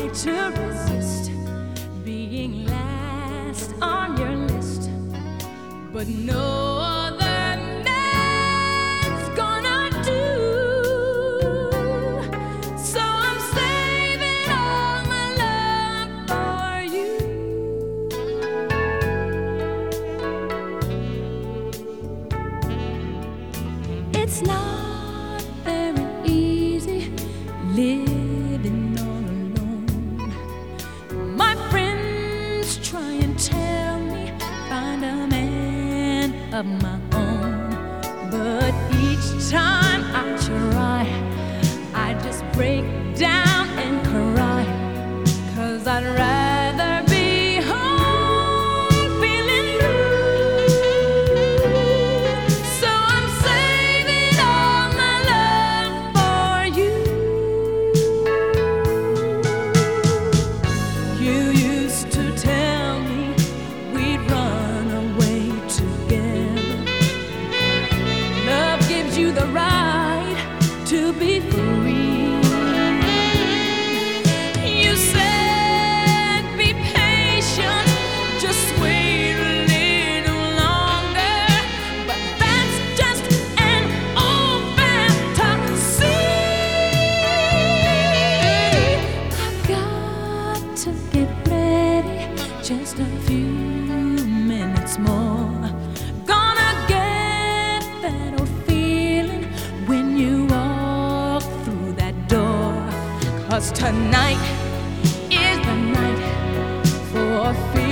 to resist being last on your list, but no other man's gonna do. So I'm saving all my love for you. It's not very easy living all alone. My friends try and tell me find a man of my own, but each time I try, I just break down and cry, 'cause I'd rather be home feeling blue. So I'm saving all my love for you. You used to tell me we'd run away together. Love gives you the right to be free. You said be patient, just wait a little longer, but that's just an old fantasy. I've got to get ready, just a few minutes more. Gonna get that old feeling when you walk through that door, 'cause tonight is the night for feeling.